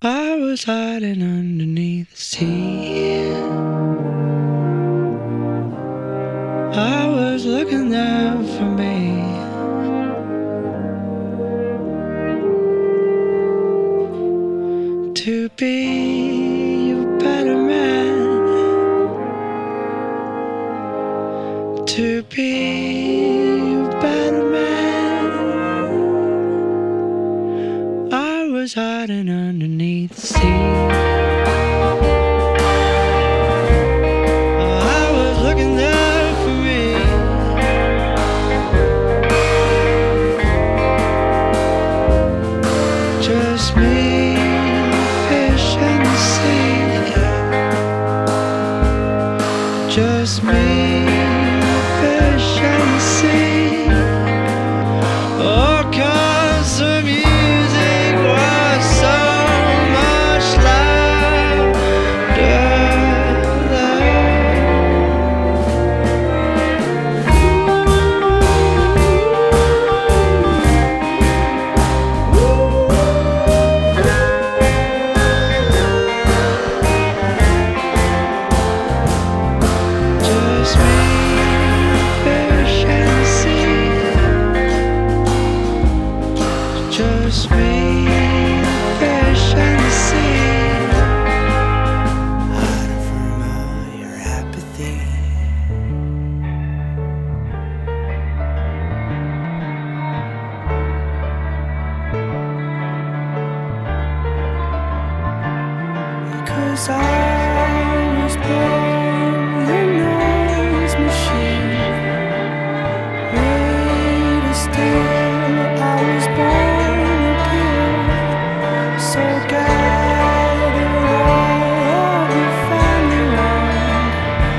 I was hiding underneath the sea. I was looking there for me. To be a better man. To be a better man. I was hiding underneath the sea. I was looking there for me. Just me, fish in the sea. Just me, fish in the sea. Oh, 'cause the music was so much louder there. Just me, fish in the sea. Just me, fish in the sea. Hiding from all your apathy. Cause I was born a noise machine. Made of steel, I was born a pure. So gather all of your family round.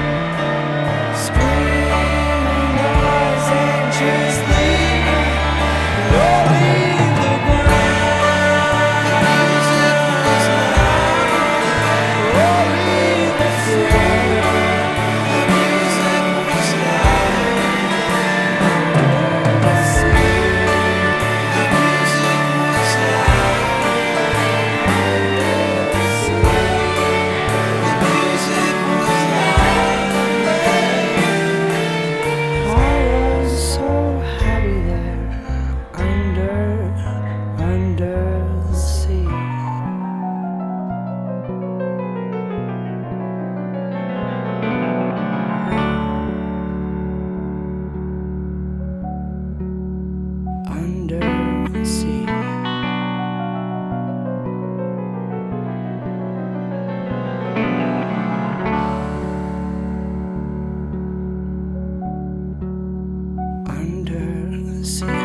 Scream, rise and just leave. Don't leave the ground. Music was loud. Oh, leave the floor. The music was loud. The music was loud. The music was loud. I was so happy there under the sea. Under the sea. Under the sea.